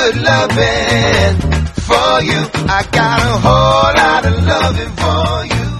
good loving for you. I got a whole lot of loving for you.